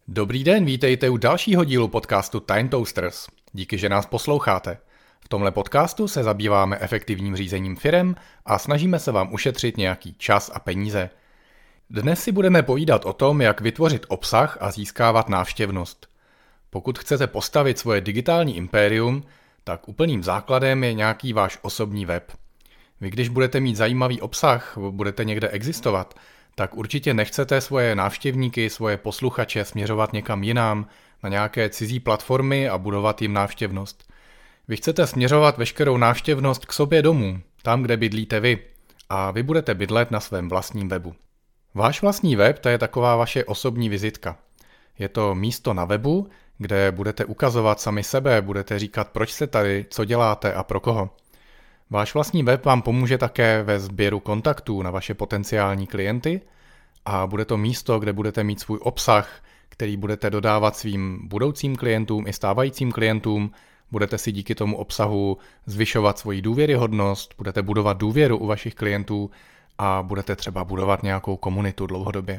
Dobrý den, vítejte u dalšího dílu podcastu Time Toasters. Díky, že nás posloucháte. V tomhle podcastu se zabýváme efektivním řízením firem a snažíme se vám ušetřit nějaký čas a peníze. Dnes si budeme povídat o tom, jak vytvořit obsah a získávat návštěvnost. Pokud chcete postavit svoje digitální impérium, tak úplným základem je nějaký váš osobní web. Vy když budete mít zajímavý obsah, budete někde existovat, tak určitě nechcete svoje návštěvníky, svoje posluchače směřovat někam jinam, na nějaké cizí platformy a budovat jim návštěvnost. Vy chcete směřovat veškerou návštěvnost k sobě domů, tam, kde bydlíte vy, a vy budete bydlet na svém vlastním webu. Váš vlastní web, to je taková vaše osobní vizitka. Je to místo na webu, kde budete ukazovat sami sebe, budete říkat, proč jste tady, co děláte a pro koho. Váš vlastní web vám pomůže také ve sběru kontaktů na vaše potenciální klienty a bude to místo, kde budete mít svůj obsah, který budete dodávat svým budoucím klientům i stávajícím klientům. Budete si díky tomu obsahu zvyšovat svoji důvěryhodnost, budete budovat důvěru u vašich klientů a budete třeba budovat nějakou komunitu dlouhodobě.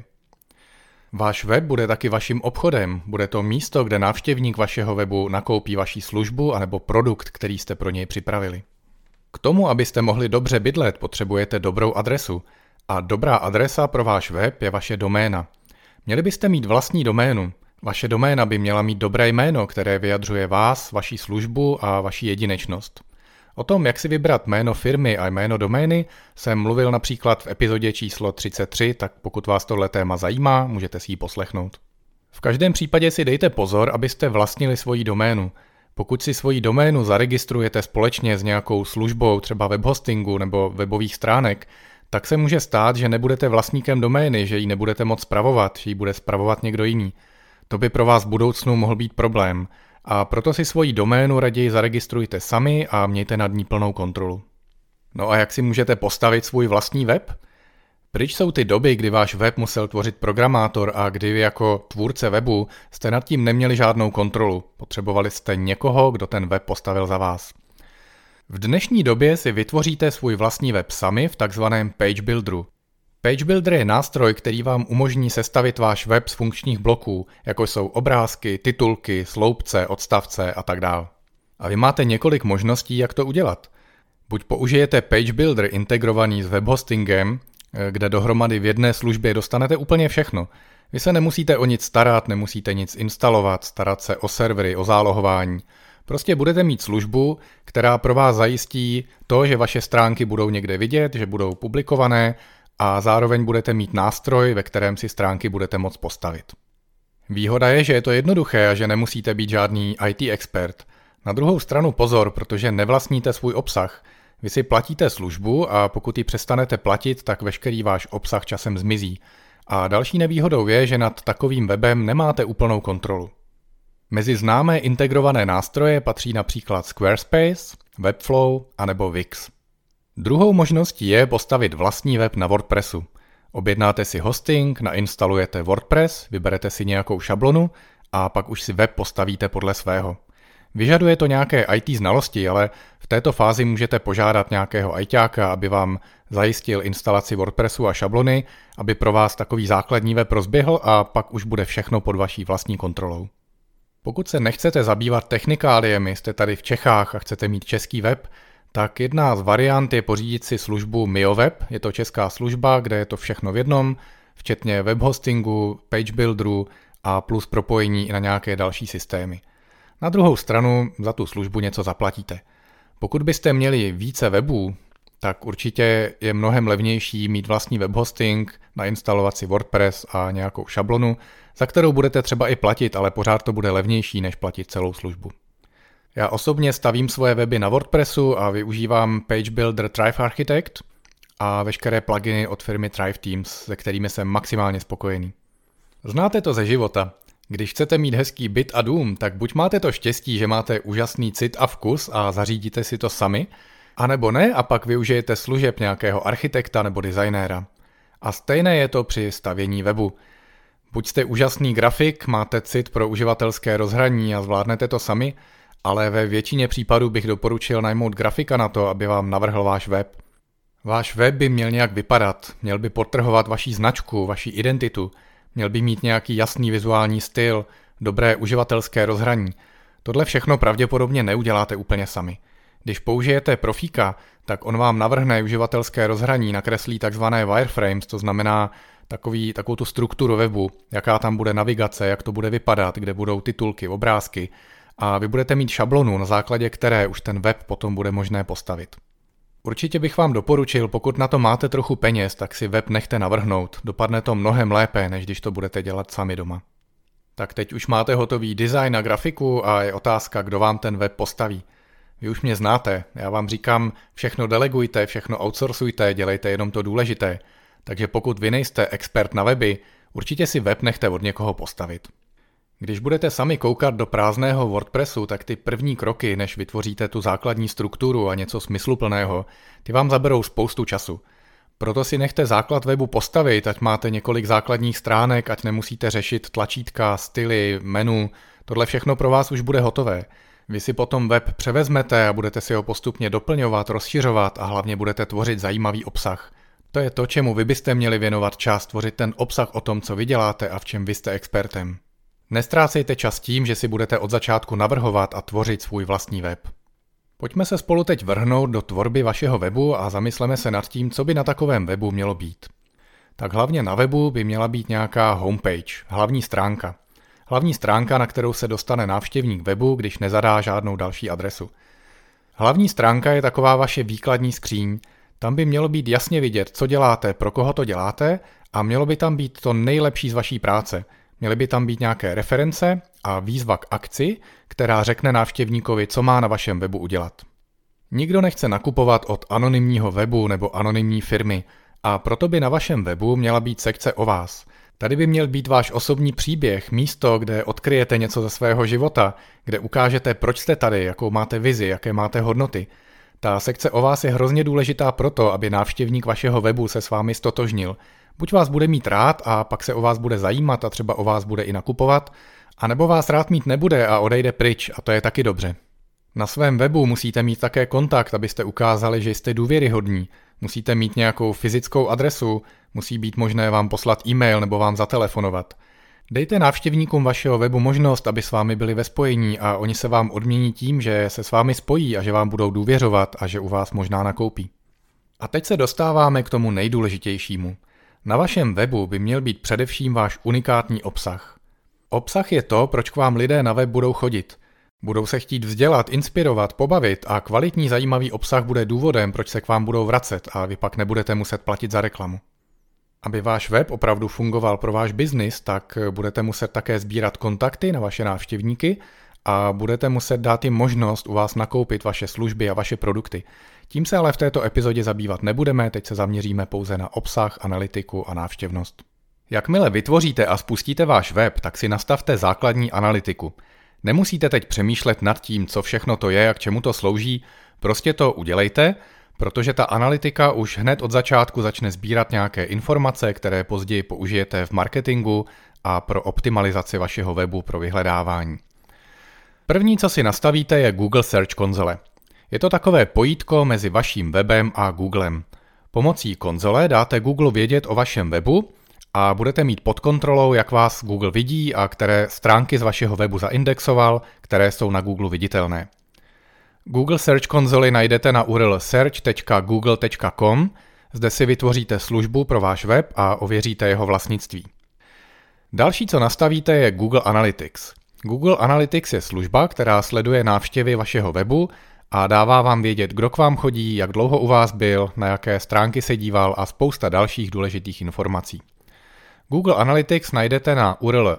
Váš web bude taky vaším obchodem, bude to místo, kde návštěvník vašeho webu nakoupí vaši službu anebo produkt, který jste pro něj připravili. K tomu, abyste mohli dobře bydlet, potřebujete dobrou adresu. A dobrá adresa pro váš web je vaše doména. Měli byste mít vlastní doménu. Vaše doména by měla mít dobré jméno, které vyjadřuje vás, vaši službu a vaši jedinečnost. O tom, jak si vybrat jméno firmy a jméno domény, jsem mluvil například v epizodě číslo 33, tak pokud vás tohle téma zajímá, můžete si ji poslechnout. V každém případě si dejte pozor, abyste vlastnili svoji doménu. Pokud si svoji doménu zaregistrujete společně s nějakou službou, třeba webhostingu nebo webových stránek, tak se může stát, že nebudete vlastníkem domény, že ji nebudete moct spravovat, že ji bude spravovat někdo jiný. To by pro vás v budoucnu mohl být problém. A proto si svoji doménu raději zaregistrujte sami a mějte nad ní plnou kontrolu. No a jak si můžete postavit svůj vlastní web? Pryč jsou ty doby, kdy váš web musel tvořit programátor a kdy vy jako tvůrce webu jste nad tím neměli žádnou kontrolu. Potřebovali jste někoho, kdo ten web postavil za vás. V dnešní době si vytvoříte svůj vlastní web sami v takzvaném Page Builderu. Page Builder je nástroj, který vám umožní sestavit váš web z funkčních bloků, jako jsou obrázky, titulky, sloupce, odstavce a tak dále. A vy máte několik možností, jak to udělat. Buď použijete Page Builder integrovaný s webhostingem, kde dohromady v jedné službě dostanete úplně všechno. Vy se nemusíte o nic starat, nemusíte nic instalovat, starat se o servery, o zálohování. Prostě budete mít službu, která pro vás zajistí to, že vaše stránky budou někde vidět, že budou publikované a zároveň budete mít nástroj, ve kterém si stránky budete moct postavit. Výhoda je, že je to jednoduché a že nemusíte být žádný IT expert. Na druhou stranu pozor, protože nevlastníte svůj obsah. Vy si platíte službu a pokud ji přestanete platit, tak veškerý váš obsah časem zmizí. A další nevýhodou je, že nad takovým webem nemáte úplnou kontrolu. Mezi známé integrované nástroje patří například Squarespace, Webflow anebo Wix. Druhou možností je postavit vlastní web na WordPressu. Objednáte si hosting, nainstalujete WordPress, vyberete si nějakou šablonu a pak už si web postavíte podle svého. Vyžaduje to nějaké IT znalosti, ale v této fázi můžete požádat nějakého ITáka, aby vám zajistil instalaci WordPressu a šablony, aby pro vás takový základní web rozběhl a pak už bude všechno pod vaší vlastní kontrolou. Pokud se nechcete zabývat technikáliemi, jste tady v Čechách a chcete mít český web, tak jedna z variant je pořídit si službu MioWeb. Je to česká služba, kde je to všechno v jednom, včetně webhostingu, page builderu a plus propojení i na nějaké další systémy. Na druhou stranu za tu službu něco zaplatíte. Pokud byste měli více webů, tak určitě je mnohem levnější mít vlastní webhosting, nainstalovat si WordPress a nějakou šablonu, za kterou budete třeba i platit, ale pořád to bude levnější, než platit celou službu. Já osobně stavím svoje weby na WordPressu a využívám Page Builder Thrive Architect a veškeré pluginy od firmy Thrive Teams, se kterými jsem maximálně spokojený. Znáte to ze života. Když chcete mít hezký byt a dům, tak buď máte to štěstí, že máte úžasný cit a vkus a zařídíte si to sami, anebo ne a pak využijete služeb nějakého architekta nebo designéra. A stejné je to při stavění webu. Buď jste úžasný grafik, máte cit pro uživatelské rozhraní a zvládnete to sami, ale ve většině případů bych doporučil najmout grafika na to, aby vám navrhl váš web. Váš web by měl nějak vypadat, měl by podtrhovat vaši značku, vaši identitu, Měl by mít nějaký jasný vizuální styl, dobré uživatelské rozhraní. Tohle všechno pravděpodobně neuděláte úplně sami. Když použijete profíka, tak on vám navrhne uživatelské rozhraní, nakreslí takzvané wireframes, to znamená takovou tu strukturu webu, jaká tam bude navigace, jak to bude vypadat, kde budou titulky, obrázky a vy budete mít šablonu, na základě které už ten web potom bude možné postavit. Určitě bych vám doporučil, pokud na to máte trochu peněz, tak si web nechte navrhnout, dopadne to mnohem lépe, než když to budete dělat sami doma. Tak teď už máte hotový design a grafiku a je otázka, kdo vám ten web postaví. Vy už mě znáte, já vám říkám, všechno delegujte, všechno outsourcujte, dělejte jenom to důležité. Takže pokud vy nejste expert na weby, určitě si web nechte od někoho postavit. Když budete sami koukat do prázdného WordPressu, tak ty první kroky, než vytvoříte tu základní strukturu a něco smysluplného, ty vám zaberou spoustu času. Proto si nechte základ webu postavit, ať máte několik základních stránek, ať nemusíte řešit tlačítka, styly, menu, tohle všechno pro vás už bude hotové. Vy si potom web převezmete a budete si ho postupně doplňovat, rozšiřovat a hlavně budete tvořit zajímavý obsah. To je to, čemu vy byste měli věnovat čas, tvořit ten obsah o tom, co vy děláte a v čem vy jste expertem. Nestrácejte čas tím, že si budete od začátku navrhovat a tvořit svůj vlastní web. Pojďme se spolu teď vrhnout do tvorby vašeho webu a zamysleme se nad tím, co by na takovém webu mělo být. Tak hlavně na webu by měla být nějaká homepage, hlavní stránka. Hlavní stránka, na kterou se dostane návštěvník webu, když nezadá žádnou další adresu. Hlavní stránka je taková vaše výkladní skříň. Tam by mělo být jasně vidět, co děláte, pro koho to děláte a mělo by tam být to nejlepší z vaší práce. Měly by tam být nějaké reference a výzva k akci, která řekne návštěvníkovi, co má na vašem webu udělat. Nikdo nechce nakupovat od anonymního webu nebo anonymní firmy a proto by na vašem webu měla být sekce o vás. Tady by měl být váš osobní příběh, místo, kde odkryjete něco ze svého života, kde ukážete, proč jste tady, jakou máte vizi, jaké máte hodnoty. Ta sekce o vás je hrozně důležitá proto, aby návštěvník vašeho webu se s vámi stotožnil. Buď vás bude mít rád a pak se o vás bude zajímat a třeba o vás bude i nakupovat, anebo vás rád mít nebude a odejde pryč a to je taky dobře. Na svém webu musíte mít také kontakt, abyste ukázali, že jste důvěryhodní. Musíte mít nějakou fyzickou adresu, musí být možné vám poslat e-mail nebo vám zatelefonovat. Dejte návštěvníkům vašeho webu možnost, aby s vámi byli ve spojení a oni se vám odmění tím, že se s vámi spojí a že vám budou důvěřovat a že u vás možná nakoupí. A teď se dostáváme k tomu nejdůležitějšímu. Na vašem webu by měl být především váš unikátní obsah. Obsah je to, proč k vám lidé na web budou chodit. Budou se chtít vzdělat, inspirovat, pobavit a kvalitní zajímavý obsah bude důvodem, proč se k vám budou vracet a vy pak nebudete muset platit za reklamu. Aby váš web opravdu fungoval pro váš biznis, tak budete muset také sbírat kontakty na vaše návštěvníky a budete muset dát jim možnost u vás nakoupit vaše služby a vaše produkty. Tím se ale v této epizodě zabývat nebudeme, teď se zaměříme pouze na obsah, analytiku a návštěvnost. Jakmile vytvoříte a spustíte váš web, tak si nastavte základní analytiku. Nemusíte teď přemýšlet nad tím, co všechno to je a k čemu to slouží, prostě to udělejte, protože ta analytika už hned od začátku začne sbírat nějaké informace, které později použijete v marketingu a pro optimalizaci vašeho webu pro vyhledávání. První, co si nastavíte, je Google Search konzole. Je to takové pojítko mezi vaším webem a Googlem. Pomocí konzole dáte Google vědět o vašem webu a budete mít pod kontrolou, jak vás Google vidí a které stránky z vašeho webu zaindexoval, které jsou na Google viditelné. Google Search konzoli najdete na URL search.google.com, zde si vytvoříte službu pro váš web a ověříte jeho vlastnictví. Další, co nastavíte, je Google Analytics. Google Analytics je služba, která sleduje návštěvy vašeho webu a dává vám vědět, kdo k vám chodí, jak dlouho u vás byl, na jaké stránky se díval a spousta dalších důležitých informací. Google Analytics najdete na URL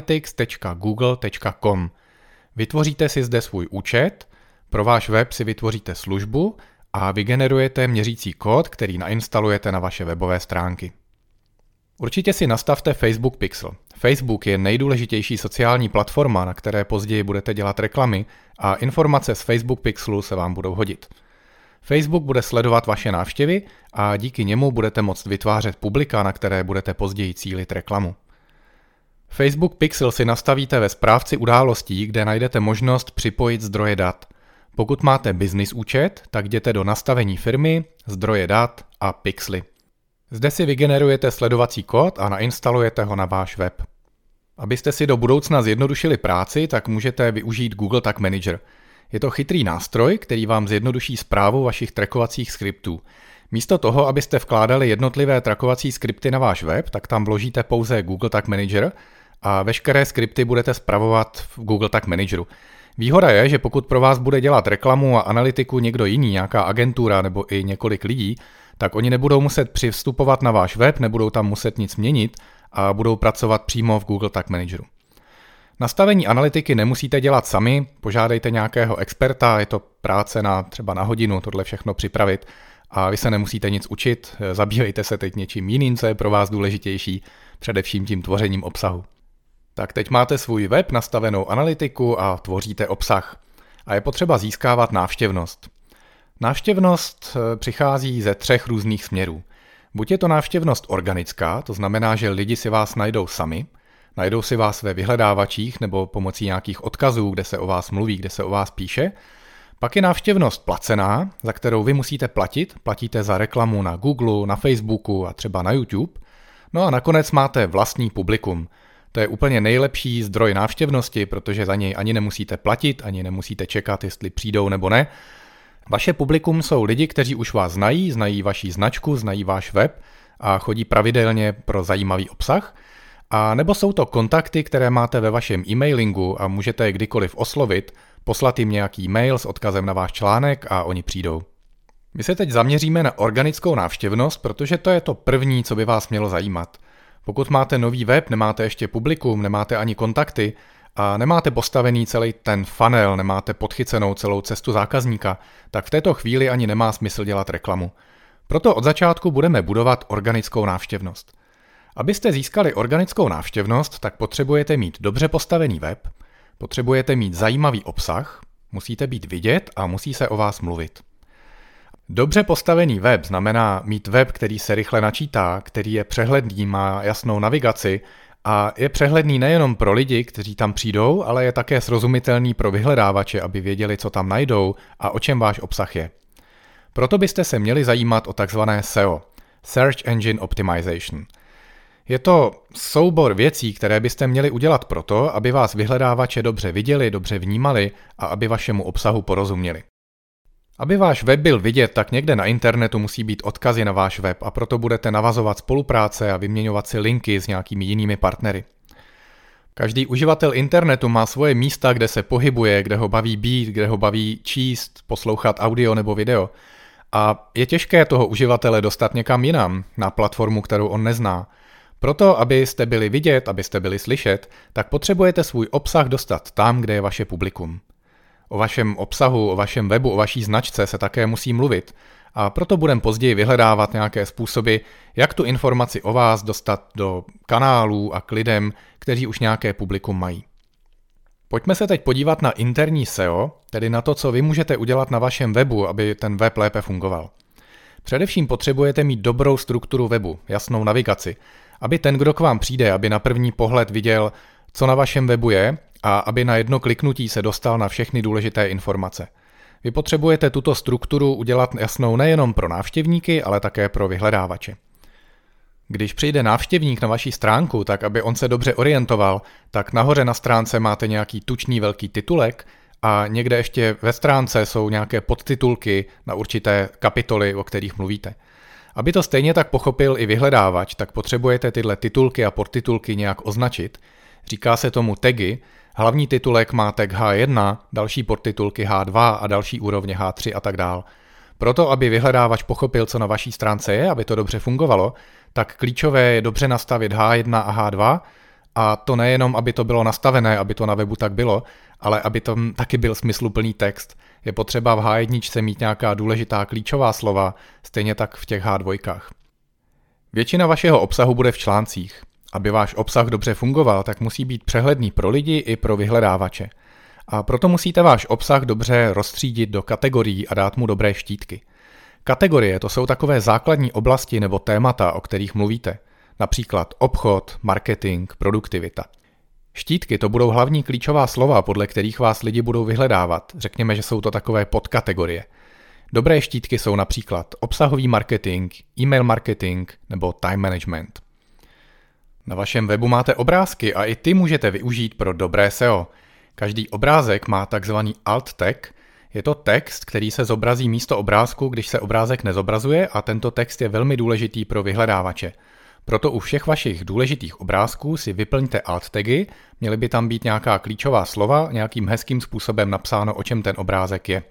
analytics.google.com. Vytvoříte si zde svůj účet, pro váš web si vytvoříte službu a vygenerujete měřící kód, který nainstalujete na vaše webové stránky. Určitě si nastavte Facebook Pixel. Facebook je nejdůležitější sociální platforma, na které později budete dělat reklamy a informace z Facebook Pixelu se vám budou hodit. Facebook bude sledovat vaše návštěvy a díky němu budete moct vytvářet publika, na které budete později cílit reklamu. Facebook Pixel si nastavíte ve správci událostí, kde najdete možnost připojit zdroje dat. Pokud máte business účet, tak jděte do nastavení firmy, zdroje dat a pixely. Zde si vygenerujete sledovací kód a nainstalujete ho na váš web. Abyste si do budoucna zjednodušili práci, tak můžete využít Google Tag Manager. Je to chytrý nástroj, který vám zjednoduší správu vašich trackovacích skriptů. Místo toho, abyste vkládali jednotlivé trackovací skripty na váš web, tak tam vložíte pouze Google Tag Manager a veškeré skripty budete spravovat v Google Tag Manageru. Výhoda je, že pokud pro vás bude dělat reklamu a analytiku někdo jiný, nějaká agentura nebo i několik lidí, tak oni nebudou muset přivstupovat na váš web, nebudou tam muset nic měnit a budou pracovat přímo v Google Tag Manageru. Nastavení analytiky nemusíte dělat sami, požádejte nějakého experta, je to práce třeba na hodinu tohle všechno připravit a vy se nemusíte nic učit, zabývejte se teď něčím jiným, co je pro vás důležitější, především tím tvořením obsahu. Tak teď máte svůj web, nastavenou analytiku a tvoříte obsah. A je potřeba získávat návštěvnost. Návštěvnost přichází ze 3 různých směrů. Buď je to návštěvnost organická, to znamená, že lidi si vás najdou sami, najdou si vás ve vyhledávačích nebo pomocí nějakých odkazů, kde se o vás mluví, kde se o vás píše. Pak je návštěvnost placená, za kterou vy musíte platit, platíte za reklamu na Google, na Facebooku a třeba na YouTube. No a nakonec máte vlastní publikum. To je úplně nejlepší zdroj návštěvnosti, protože za něj ani nemusíte platit, ani nemusíte čekat, jestli přijdou nebo ne. Vaše publikum jsou lidi, kteří už vás znají vaši značku, znají váš web a chodí pravidelně pro zajímavý obsah. A nebo jsou to kontakty, které máte ve vašem e-mailingu a můžete je kdykoliv oslovit, poslat jim nějaký mail s odkazem na váš článek a oni přijdou. My se teď zaměříme na organickou návštěvnost, protože to je to první, co by vás mělo zajímat. Pokud máte nový web, nemáte ještě publikum, nemáte ani kontakty a nemáte postavený celý ten funnel, nemáte podchycenou celou cestu zákazníka, tak v této chvíli ani nemá smysl dělat reklamu. Proto od začátku budeme budovat organickou návštěvnost. Abyste získali organickou návštěvnost, tak potřebujete mít dobře postavený web, potřebujete mít zajímavý obsah, musíte být vidět a musí se o vás mluvit. Dobře postavený web znamená mít web, který se rychle načítá, který je přehledný, má jasnou navigaci a je přehledný nejenom pro lidi, kteří tam přijdou, ale je také srozumitelný pro vyhledávače, aby věděli, co tam najdou a o čem váš obsah je. Proto byste se měli zajímat o takzvané SEO, Search Engine Optimization. Je to soubor věcí, které byste měli udělat proto, aby vás vyhledávače dobře viděli, dobře vnímali a aby vašemu obsahu porozuměli. Aby váš web byl vidět, tak někde na internetu musí být odkazy na váš web a proto budete navazovat spolupráce a vyměňovat si linky s nějakými jinými partnery. Každý uživatel internetu má svoje místa, kde se pohybuje, kde ho baví být, kde ho baví číst, poslouchat audio nebo video. A je těžké toho uživatele dostat někam jinam, na platformu, kterou on nezná. Proto, abyste byli vidět, abyste byli slyšet, tak potřebujete svůj obsah dostat tam, kde je vaše publikum. O vašem obsahu, o vašem webu, o vaší značce se také musí mluvit a proto budeme později vyhledávat nějaké způsoby, jak tu informaci o vás dostat do kanálů a k lidem, kteří už nějaké publikum mají. Pojďme se teď podívat na interní SEO, tedy na to, co vy můžete udělat na vašem webu, aby ten web lépe fungoval. Především potřebujete mít dobrou strukturu webu, jasnou navigaci, aby ten, kdo k vám přijde, aby na první pohled viděl, co na vašem webu je a aby na jedno kliknutí se dostal na všechny důležité informace. Vy potřebujete tuto strukturu udělat jasnou nejenom pro návštěvníky, ale také pro vyhledávače. Když přijde návštěvník na vaši stránku, tak aby on se dobře orientoval, tak nahoře na stránce máte nějaký tučný velký titulek a někde ještě ve stránce jsou nějaké podtitulky na určité kapitoly, o kterých mluvíte. Aby to stejně tak pochopil i vyhledávač, tak potřebujete tyhle titulky a podtitulky nějak označit. Říká se tomu tagy. Hlavní titulek má tag H1, další podtitulky H2 a další úrovně H3 a tak dál. Proto, aby vyhledávač pochopil, co na vaší stránce je, aby to dobře fungovalo, tak klíčové je dobře nastavit H1 a H2 a to nejenom, aby to bylo nastavené, aby to na webu tak bylo, ale aby tam taky byl smysluplný text. Je potřeba v H1 mít nějaká důležitá klíčová slova, stejně tak v těch H2. Většina vašeho obsahu bude v článcích. Aby váš obsah dobře fungoval, tak musí být přehledný pro lidi i pro vyhledávače. A proto musíte váš obsah dobře rozstřídit do kategorií a dát mu dobré štítky. Kategorie to jsou takové základní oblasti nebo témata, o kterých mluvíte. Například obchod, marketing, produktivita. Štítky to budou hlavní klíčová slova, podle kterých vás lidi budou vyhledávat. Řekněme, že jsou to takové podkategorie. Dobré štítky jsou například obsahový marketing, e-mail marketing nebo time management. Na vašem webu máte obrázky a i ty můžete využít pro dobré SEO. Každý obrázek má takzvaný alt tag. Je to text, který se zobrazí místo obrázku, když se obrázek nezobrazuje, a tento text je velmi důležitý pro vyhledávače. Proto u všech vašich důležitých obrázků si vyplňte alt tagy, měly by tam být nějaká klíčová slova, nějakým hezkým způsobem napsáno, o čem ten obrázek je.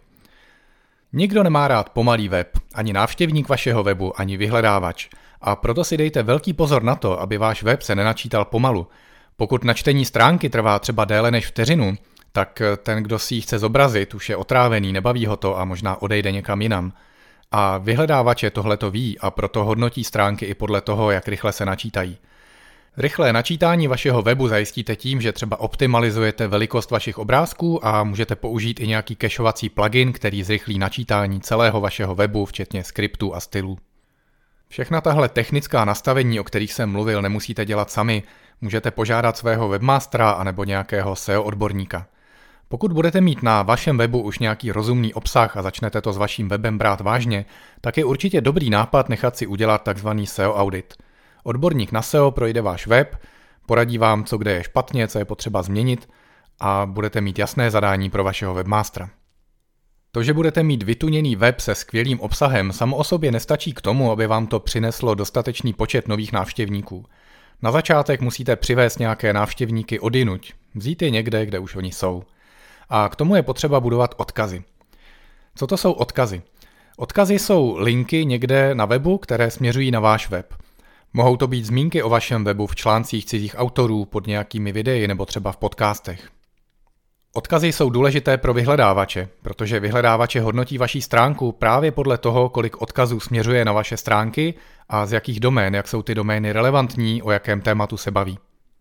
Nikdo nemá rád pomalý web, ani návštěvník vašeho webu, ani vyhledávač. A proto si dejte velký pozor na to, aby váš web se nenačítal pomalu. Pokud načtení stránky trvá třeba déle než vteřinu, tak ten, kdo si ji chce zobrazit, už je otrávený, nebaví ho to a možná odejde někam jinam. A vyhledávače tohleto ví a proto hodnotí stránky i podle toho, jak rychle se načítají. Rychlé načítání vašeho webu zajistíte tím, že třeba optimalizujete velikost vašich obrázků a můžete použít i nějaký cacheovací plugin, který zrychlí načítání celého vašeho webu, včetně skriptů a stylů. Všechna tahle technická nastavení, o kterých jsem mluvil, nemusíte dělat sami, můžete požádat svého webmastera anebo nějakého SEO odborníka. Pokud budete mít na vašem webu už nějaký rozumný obsah a začnete to s vaším webem brát vážně, tak je určitě dobrý nápad nechat si udělat takzvaný SEO audit. Odborník na SEO projde váš web, poradí vám, co kde je špatně, co je potřeba změnit a budete mít jasné zadání pro vašeho webmastera. To, že budete mít vytuněný web se skvělým obsahem, samo o sobě nestačí k tomu, aby vám to přineslo dostatečný počet nových návštěvníků. Na začátek musíte přivést nějaké návštěvníky odjinuť, vzít je někde, kde už oni jsou. A k tomu je potřeba budovat odkazy. Co to jsou odkazy? Odkazy jsou linky někde na webu, které směřují na váš web. Mohou to být zmínky o vašem webu v článcích cizích autorů, pod nějakými videi nebo třeba v podcastech. Odkazy jsou důležité pro vyhledávače, protože vyhledávače hodnotí vaši stránku právě podle toho, kolik odkazů směřuje na vaše stránky a z jakých domén, jak jsou ty domény relevantní, o jakém tématu se baví.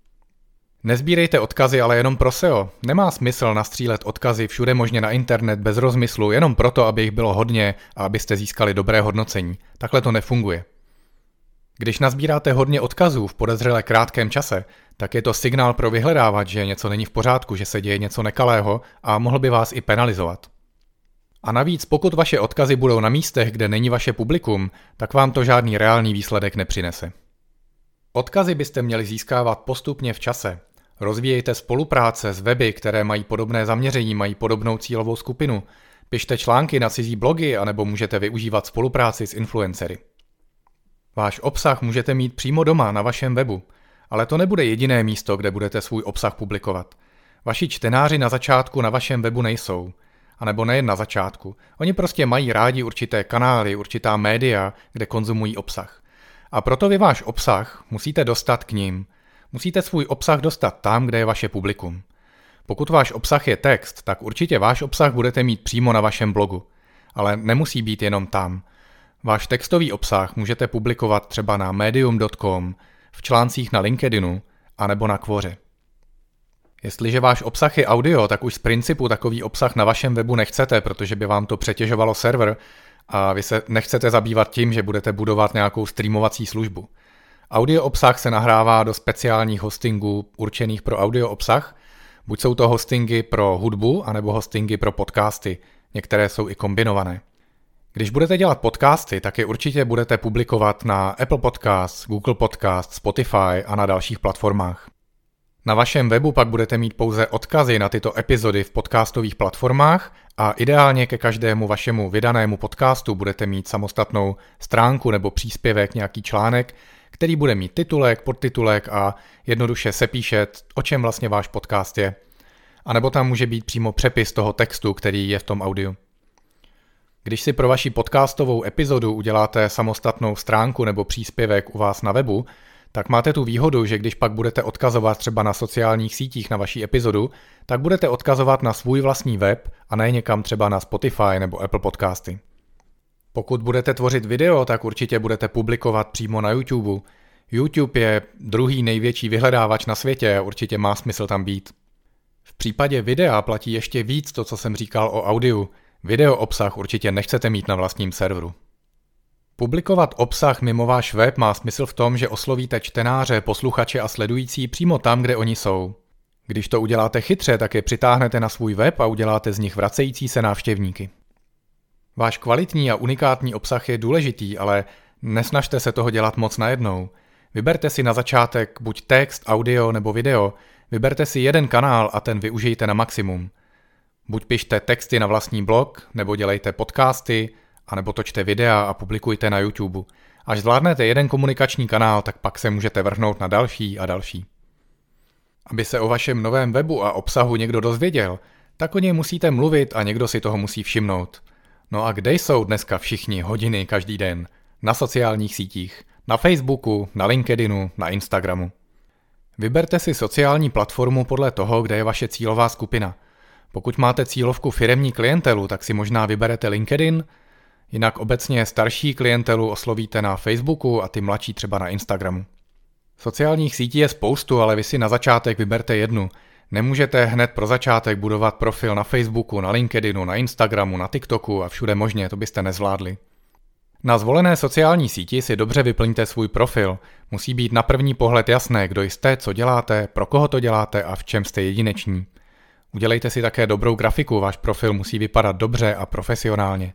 Nezbírejte odkazy ale jenom pro SEO. Nemá smysl nastřílet odkazy všude možně na internet bez rozmyslu, jenom proto, aby jich bylo hodně a abyste získali dobré hodnocení. Takhle to nefunguje. Když nazbíráte hodně odkazů v podezřele krátkém čase, tak je to signál pro vyhledávač, že něco není v pořádku, že se děje něco nekalého a mohl by vás i penalizovat. A navíc, pokud vaše odkazy budou na místech, kde není vaše publikum, tak vám to žádný reálný výsledek nepřinese. Odkazy byste měli získávat postupně v čase. Rozvíjejte spolupráce s weby, které mají podobné zaměření, mají podobnou cílovou skupinu. Pište články na cizí blogy, anebo můžete využívat spolupráci s influencery. Váš obsah můžete mít přímo doma na vašem webu, ale to nebude jediné místo, kde budete svůj obsah publikovat. Vaši čtenáři na začátku na vašem webu nejsou. A nebo nejen na začátku. Oni prostě mají rádi určité kanály, určitá média, kde konzumují obsah. A proto vy váš obsah musíte dostat k nim. Musíte svůj obsah dostat tam, kde je vaše publikum. Pokud váš obsah je text, tak určitě váš obsah budete mít přímo na vašem blogu. Ale nemusí být jenom tam. Váš textový obsah můžete publikovat třeba na medium.com, v článcích na LinkedInu anebo na Quoře. Jestliže váš obsah je audio, tak už z principu takový obsah na vašem webu nechcete, protože by vám to přetěžovalo server a vy se nechcete zabývat tím, že budete budovat nějakou streamovací službu. Audio obsah se nahrává do speciálních hostingů určených pro audio obsah, buď jsou to hostingy pro hudbu, anebo hostingy pro podcasty, některé jsou i kombinované. Když budete dělat podcasty, tak je určitě budete publikovat na Apple Podcasts, Google Podcasts, Spotify a na dalších platformách. Na vašem webu pak budete mít pouze odkazy na tyto epizody v podcastových platformách a ideálně ke každému vašemu vydanému podcastu budete mít samostatnou stránku nebo příspěvek, nějaký článek, který bude mít titulek, podtitulek a jednoduše sepíše, o čem vlastně váš podcast je. A nebo tam může být přímo přepis toho textu, který je v tom audiu. Když si pro vaši podcastovou epizodu uděláte samostatnou stránku nebo příspěvek u vás na webu, tak máte tu výhodu, že když pak budete odkazovat třeba na sociálních sítích na vaši epizodu, tak budete odkazovat na svůj vlastní web a ne někam třeba na Spotify nebo Apple Podcasty. Pokud budete tvořit video, tak určitě budete publikovat přímo na YouTube. YouTube je druhý největší vyhledávač na světě a určitě má smysl tam být. V případě videa platí ještě víc to, co jsem říkal o audiu. Video obsah určitě nechcete mít na vlastním serveru. Publikovat obsah mimo váš web má smysl v tom, že oslovíte čtenáře, posluchače a sledující přímo tam, kde oni jsou. Když to uděláte chytře, tak je přitáhnete na svůj web a uděláte z nich vracející se návštěvníky. Váš kvalitní a unikátní obsah je důležitý, ale nesnažte se toho dělat moc najednou. Vyberte si na začátek buď text, audio nebo video, vyberte si jeden kanál a ten využijte na maximum. Buď pište texty na vlastní blog, nebo dělejte podcasty, anebo točte videa a publikujte na YouTube. Až zvládnete jeden komunikační kanál, tak pak se můžete vrhnout na další a další. Aby se o vašem novém webu a obsahu někdo dozvěděl, tak o něj musíte mluvit a někdo si toho musí všimnout. No a kde jsou dneska všichni hodiny každý den? Na sociálních sítích, na Facebooku, na LinkedInu, na Instagramu. Vyberte si sociální platformu podle toho, kde je vaše cílová skupina. Pokud máte cílovku firemní klientelu, tak si možná vyberete LinkedIn, jinak obecně starší klientelu oslovíte na Facebooku a ty mladší třeba na Instagramu. Sociálních sítí je spoustu, ale vy si na začátek vyberte jednu. Nemůžete hned pro začátek budovat profil na Facebooku, na LinkedInu, na Instagramu, na TikToku a všude možně, to byste nezvládli. Na zvolené sociální síti si dobře vyplňte svůj profil. Musí být na první pohled jasné, kdo jste, co děláte, pro koho to děláte a v čem jste jedineční. Udělejte si také dobrou grafiku, váš profil musí vypadat dobře a profesionálně.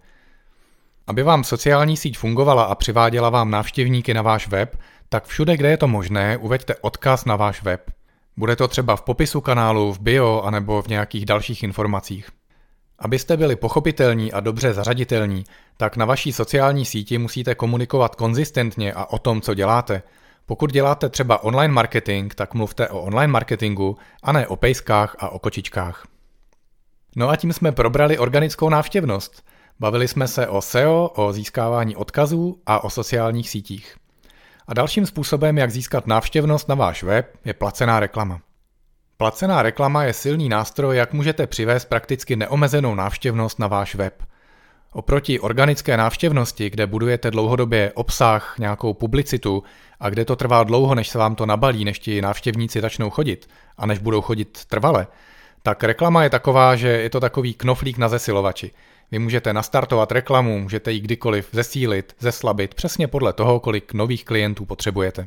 Aby vám sociální síť fungovala a přiváděla vám návštěvníky na váš web, tak všude, kde je to možné, uveďte odkaz na váš web. Bude to třeba v popisu kanálu, v bio anebo v nějakých dalších informacích. Abyste byli pochopitelní a dobře zařaditelní, tak na vaší sociální síti musíte komunikovat konzistentně a o tom, co děláte. Pokud děláte třeba online marketing, tak mluvte o online marketingu a ne o pejskách a o kočičkách. No a tím jsme probrali organickou návštěvnost. Bavili jsme se o SEO, o získávání odkazů a o sociálních sítích. A dalším způsobem, jak získat návštěvnost na váš web, je placená reklama. Placená reklama je silný nástroj, jak můžete přivést prakticky neomezenou návštěvnost na váš web. Oproti organické návštěvnosti, kde budujete dlouhodobě obsah, nějakou publicitu a kde to trvá dlouho, než se vám to nabalí, než ti návštěvníci začnou chodit a než budou chodit trvale, tak reklama je taková, že je to takový knoflík na zesilovači. Vy můžete nastartovat reklamu, můžete ji kdykoliv zesílit, zeslabit, přesně podle toho, kolik nových klientů potřebujete.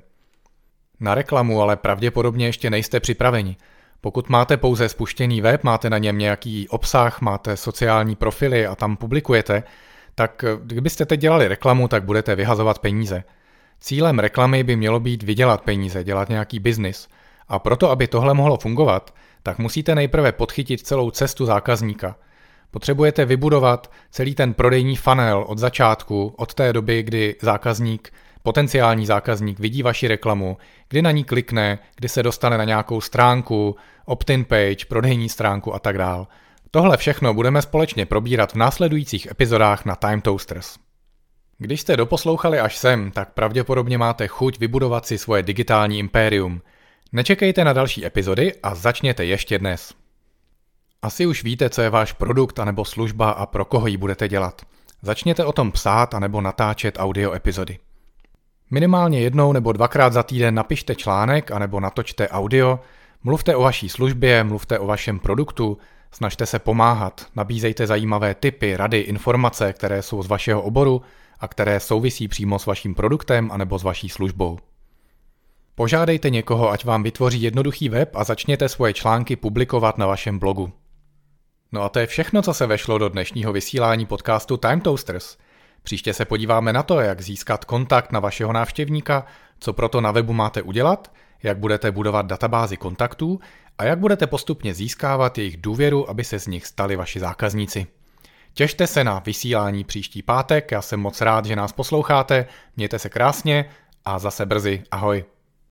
Na reklamu ale pravděpodobně ještě nejste připraveni. Pokud máte pouze spuštěný web, máte na něm nějaký obsah, máte sociální profily a tam publikujete, tak kdybyste teď dělali reklamu, tak budete vyhazovat peníze. Cílem reklamy by mělo být vydělat peníze, dělat nějaký biznis. A proto, aby tohle mohlo fungovat, tak musíte nejprve podchytit celou cestu zákazníka. Potřebujete vybudovat celý ten prodejní funnel od začátku, od té doby, kdy potenciální zákazník vidí vaši reklamu, kdy na ní klikne, kdy se dostane na nějakou stránku, opt-in page, prodejní stránku a tak dál. Tohle všechno budeme společně probírat v následujících epizodách na Time Toasters. Když jste doposlouchali až sem, tak pravděpodobně máte chuť vybudovat si svoje digitální impérium. Nečekejte na další epizody a začněte ještě dnes. Asi už víte, co je váš produkt anebo služba a pro koho ji budete dělat. Začněte o tom psát anebo natáčet audio epizody. Minimálně jednou nebo dvakrát za týden napište článek anebo natočte audio, mluvte o vaší službě, mluvte o vašem produktu, snažte se pomáhat, nabízejte zajímavé tipy, rady, informace, které jsou z vašeho oboru a které souvisí přímo s vaším produktem anebo s vaší službou. Požádejte někoho, ať vám vytvoří jednoduchý web a začněte svoje články publikovat na vašem blogu. No a to je všechno, co se vešlo do dnešního vysílání podcastu Time Toasters. Příště se podíváme na to, jak získat kontakt na vašeho návštěvníka, co proto na webu máte udělat, jak budete budovat databázi kontaktů a jak budete postupně získávat jejich důvěru, aby se z nich stali vaši zákazníci. Těšte se na vysílání příští pátek, já jsem moc rád, že nás posloucháte, mějte se krásně a zase brzy, ahoj.